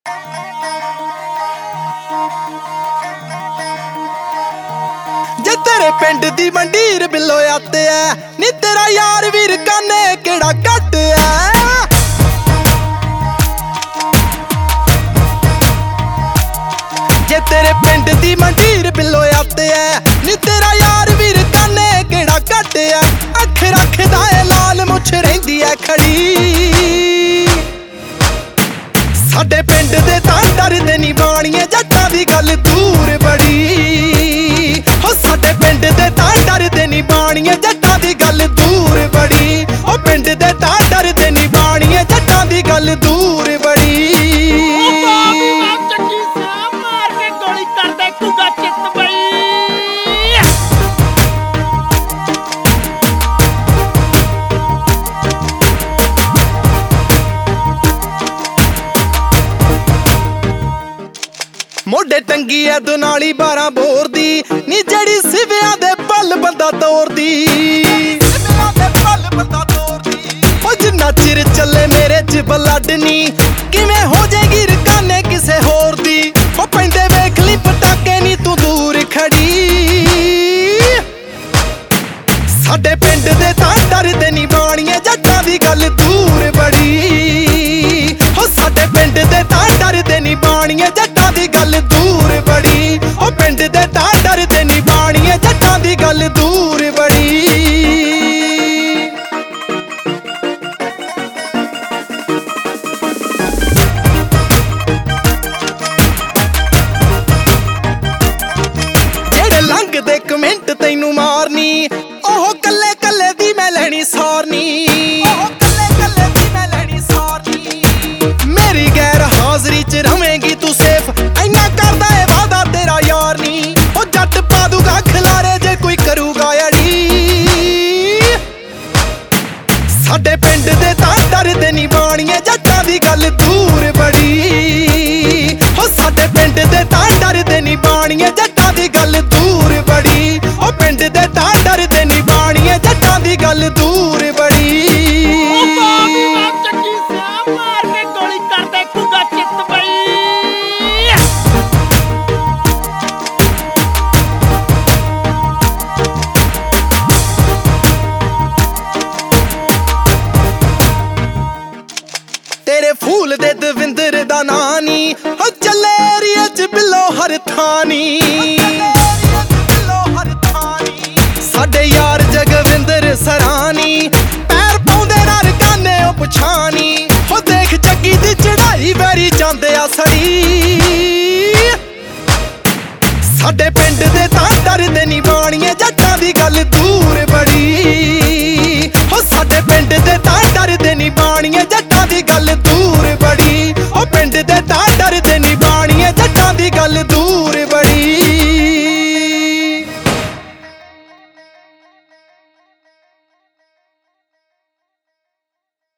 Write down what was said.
ਜੇ ਤੇਰੇ ਪਿੰਡ ਦੀ ਮੰਡੀਰ ਬਿੱਲੋ ਆਤੇ ਐ ਨੀ ਤੇਰਾ ਯਾਰ ਵੀਰ ਕਾਨੇ ਕਿਹੜਾ ਘੱਟ ਐ। ਜੇ ਤੇਰੇ ਪਿੰਡ ਦੀ ਮੰਡੀਰ ਬਿੱਲੋ ਆਤੇ ਐ ਨੀ ਤੇਰਾ ਯਾਰ ਵੀਰ ਕਾਨੇ ਕਿਹੜਾ ਘੱਟ ਐ। ਅੱਖ ਰੱਖਦਾ ਏ ਲਾਲ ਮੁੱਛ ਰਹਿੰਦੀ ਐ ਖੜੀ। ਸਾਡੇ ਪਿੰਡ ਦੇ ਤਾਂ ਡਰਦੇ ਨੀ ਬਾਣੀਏ ਜੱਟਾਂ ਦੀ ਗੱਲ ਦੂਰ ਬੜੀ। ਹੋ ਸਾਡੇ ਪਿੰਡ ਦੇ ਤਾਂ ਡਰਦੇ ਨੀ ਬਾਣੀਏ ਜੱਟਾਂ ਦੀ ਗੱਲ ਦੂਰ ਬੜੀ। ਉਹ ਪਿੰਡ ਦੇ ਤਾਂ ਡਰਦੇ ਨੀ ਬਾਣੀਏ ਜੱਟਾਂ ਦੀ ਗੱਲ ਦੂਰ ਬੜੀ। ਮੋਢੇ ਟੰਗੀ ਐ ਦੁਨਾਲੀ 12 ਬੋਰ ਦੀ ਨੀ ਜਿਹੜੀ ਸਿਵਿਆਂ ਦੇ ਪੱਲ ਬੰਦਾ ਤੋਰਦੀ। ਉਹ ਜਿੰਨਾ ਚਿਰ ਚੱਲੇ ਮੇਰੇ ਚ ਬਲੱਡ ਨੀ ਕਿਵੇਂ ਹੋ ਜਾਏਗੀ ਰਕਾਨੇ ਕਿਸੇ ਹੋਰ ਦੀ। ਉਹ ਪੈਂਦੇ ਵੇਖ ਲਈ ਪਟਾਕੇ ਨੀ ਤੂੰ ਦੂਰ ਖੜੀ। ਸਾਡੇ ਪਿੰਡ ਦੇ ਤਾਂ ਡਰਦੇ ਨੀ ਬਾਣੀਏ ਜੱਟਾਂ ਦੀ ਗੱਲ ਦੂਰ ਬੜੀ। ਹੋ ਸਾਡੇ ਪਿੰਡ ਦੇ ਤਾਂ ਡਰਦੇ ਨੀ ਬਾਣੀਏ ਜੱਟਾਂ ਦੀ ਗੱਲ ਦੂਰ ਬੜੀ। ਉਹ ਪਿੰਡ ਦੇ ਤਾਂ ਡਰਦੇ ਨੀ ਬਾਣੀਏ ਜੱਟਾਂ ਦੀ ਗੱਲ ਦੂਰ ਬੜੀ। ਜਿਹੜੇ ਲੰਘਦੇ ਕਮੈਂਟ ਤੈਨੂੰ ਮਾਰਨੀ ਉਹ ਕੱਲੇ ਕੱਲੇ ਦੀ ਮੈਂ ਲੈਣੀ ਸਾਰਨੀ। ਮੇਰੀ ਗੈਰ ਹਾਜ਼ਰੀ ਚ ਰਵੇਂਗੀ ਤੂੰ ਸੇਫ ਇੰਨਾ ਕਰਦਾ ਏ ਵਾਦਾ ਤੇਰਾ ਯਾਰ ਨੀ। ਉਹ ਜੱਟ ਪਾ ਦੂਗਾ ਖਿਲਾਰੇ ਜੇ ਕੋਈ ਕਰੂਗਾ ਅੜੀ। ਸਾਡੇ ਪਿੰਡ ਦੇ ਤਾਂ ਡਰਦੇ ਨੀ ਬਾਣੀਏ ਜੱਟਾਂ ਦੀ ਗੱਲ ਦੂਰ ਬੜੀ। ਹੋ ਸਾਡੇ ਪਿੰਡ ਦੇ ਤਾਂ ਡਰਦੇ ਨੀ ਬਾਣੀਏ ਜੱਟਾਂ ਦੀ ਗੱਲ ਦੂਰ ਬੜੀ। ਉਹ ਪਿੰਡ ਦੇ ਤਾਂ ਡਰਦੇ ਨੀ ਬਾਣੀਏ ਜੱਟਾਂ ਦੀ ਗੱਲ ਦੂਰ ਬੜੀ। ਤੇਰੇ ਫੂਲ ਦੇ ਦਵਿੰਦਰ ਦਾ ਨਾਂ ਨੀ ਹੋ ਚੱਲੇ ਏਰੀਏ ਚ ਬਿੱਲੋ ਹਰ ਥਾਨੀ। ਸਾਡੇ ਯਾਰ ਜਗਵਿੰਦਰ ਸਰਾਣੀ ਪੈਰ ਪਾਉਂਦੇ ਨਾ ਰਕਾਨੇ ਉਹ ਪਛਾਣੀ। ਹੋ ਦੇਖ ਜੱਗੀ ਦੀ ਚੜਾਈ ਵੈਰੀ ਜਾਂਦੇ ਆ ਸੜੀ। ਸਾਡੇ ਪਿੰਡ ਦੇ ਤਾਂ ਡਰਦੇ ਨੀ ਬਾਣੀਏ ਜੱਟਾਂ ਦੀ ਗੱਲ ਦੂਰ ਬੜੀ। ਹੋ ਸਾਡੇ ਪਿੰਡ ਦੇ ਤਾਂ ਡਰਦੇ ਨੀ ਬਾਣੀਏ ਜੱਟਾਂ ਦੀ ਗੱਲ ਦੂਰ ਬੜੀ। ਉਹ ਪਿੰਡ ਦੇ